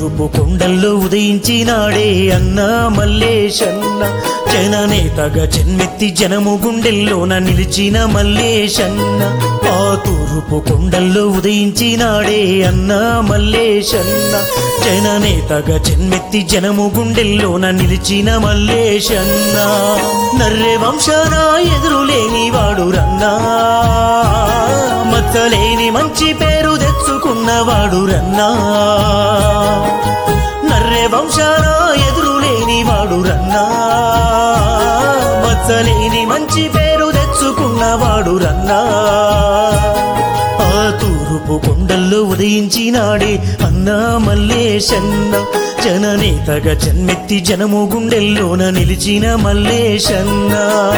తూర్పు కొండల్లో ఉదయించినాడే అన్నా మల్లేశన్న, జననేతగా జన్మెత్తి జనము గుండెల్లోన నిలిచిన మల్లేశన్న. ఆ తూర్పు కొండల్లో ఉదయించినాడే అన్నా మల్లేశన్న, జననేతగా జన్మెత్తి జనము గుండెల్లోన నిలిచిన మల్లేశన్న. నర్రె వంశాన ఎదురులేని వాడు రన్నా, మచ్చలేని మంచి పేరు తెచ్చుకున్నవాడు రన్నా. నర్రె వంశాన ఎదురులేని వాడు రన్నా, మచ్చలేని మంచి పేరు తెచ్చుకున్నవాడు రన్నా. ఆ తూర్పు కొండల్లో ఉదయించినాడే అన్నా మల్లేశన్న, జననేతగా జన్మెత్తి జనము గుండెల్లోన నిలిచిన మల్లేశన్న.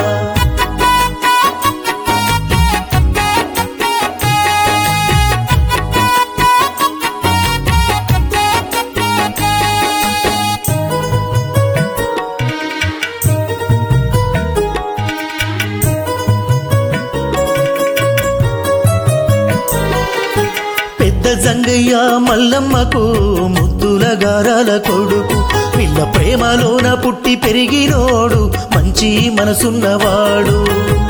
జంగయ్య మల్లమ్మకు ముద్దుల గారాల కొడుకు, పిల్ల ప్రేమలోన పుట్టి పెరిగినోడు మంచి మనసున్నవాడు.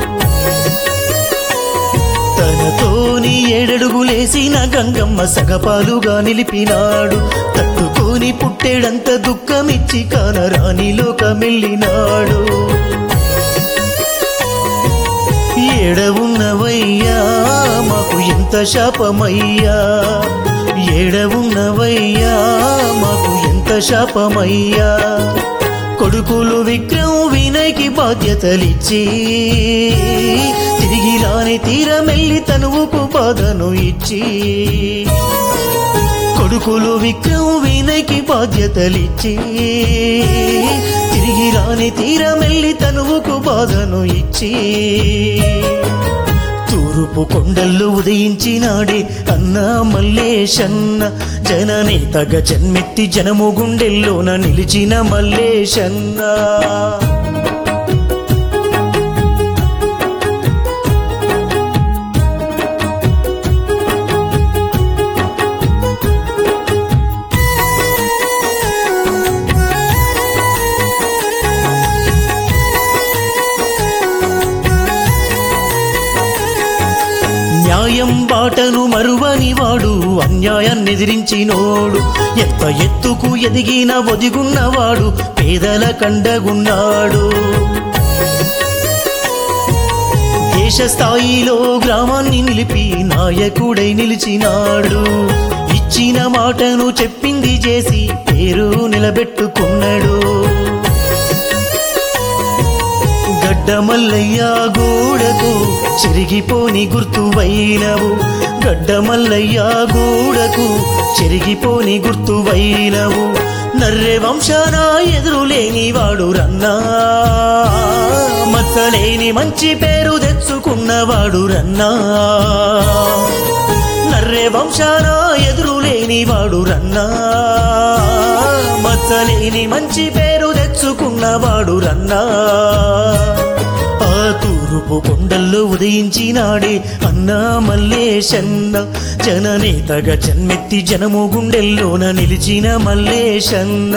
తనతోని 7 అడుగులేసిన గంగమ్మ సగపాలుగా నిలిపినాడు. తట్టుకొని పుట్టేడంత దుఃఖమిచ్చి కానరాని లోకమెళ్ళినాడు. ఏడవున్నవయ్యా మాకు ఎంత శాపమయ్యా, ఏడవున్నవయ్యా మాకు ఎంత శాపమయ్యా. కొడుకులు విక్రమ్ వినయ్కి బాధ్యతలిచ్చి తిరిగి రాని తీరమెల్లి తనువుకు బాధను ఇచ్చి, కొడుకులు విక్రమ్ వినయ్కి బాధ్యతలిచ్చి తిరిగి రాని తీరమెల్లి తనువుకు బాధను ఇచ్చి, తూర్పు కొండల్లో ఉదయించినాడే అన్నా మల్లేశన్న, జననేతగా జన్మెత్తి జనము గుండెల్లోన నిలిచిన మల్లేశన్న. న్యాయం బాటను మరువని వాడు, అన్యాయాన్ని ఎదిరించినోడు, ఎంత ఎత్తుకు ఎదిగిన ఒదిగున్నవాడు, పేదల కండగున్నాడు. దేశ స్థాయిలో గ్రామాన్ని నిలిపి నాయకుడై నిలిచినాడు. ఇచ్చిన మాటను చెప్పింది చేసి పేరు నిలబెట్టుకున్నాడు. గడ్డమల్లయ్య గూడకు చెరిగిపోని గుర్తువైనవు, గడ్డమల్లయ్య గూడకు చెరిగిపోని గుర్తువైనవు. నర్రె వంశాన ఎదురులేని వాడు రన్నా, మచ్చలేని మంచి పేరు తెచ్చుకున్నవాడు రన్నా. నర్రె వంశాన ఎదురులేని వాడు రన్నా, మచ్చలేని మంచి పేరు తెచ్చుకున్నవాడు రన్నా. ఆ తూర్పు కొండల్లో ఉదయించినాడే అన్నా మల్లేశన్న, జననేతగా జన్మెత్తి జనము గుండెల్లోన నిలిచిన మల్లేశన్న.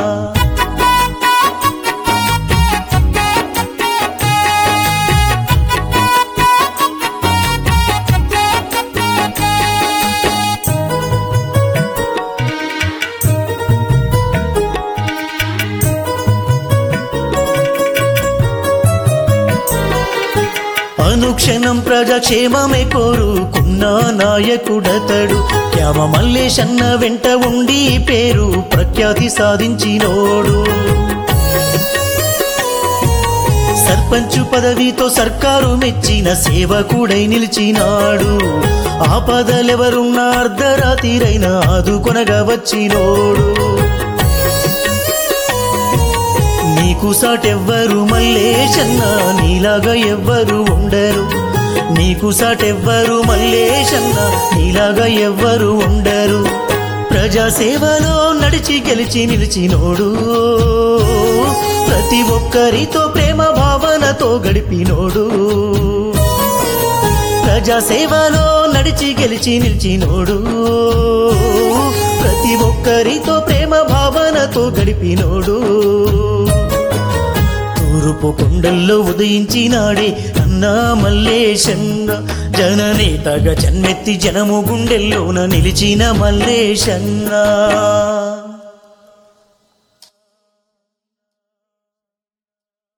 అనుక్షణం ప్రజాక్షేమమే కోరుకున్న నాయకుడతడు, యావ మల్లేశన్న వెంట ఉండి పేరు ప్రఖ్యాతి సాధించినోడు. సర్పంచు పదవితో సర్కారు మెచ్చిన సేవకుడై నిలిచినాడు. ఆపదలెవరున్న అర్ధరాత్రిరైన ఆదుకొనగా వచ్చినోడు. నీకు సాటెవ్వరు మల్లేశన్న, నీలాగా ఎవ్వరు ఉండరు. నీకు సాటెవ్వరు మల్లేశన్న, నీలాగా ఎవ్వరు ఉండరు. ప్రజాసేవలో నడిచి గెలిచి నిలిచినోడు, ప్రతి ఒక్కరితో ప్రేమ భావనతో గడిపినోడు. ప్రజాసేవలో నడిచి గెలిచి నిలిచినోడు, ప్రతి ఒక్కరితో ప్రేమ భావనతో గడిపినోడు తూర్పు కొండల్లో ఉదయించినాడే అన్నా మల్లేశంగా జననేతగా జన్మెత్తి జనము గుండెల్లోన నిలిచిన మల్లేశంగా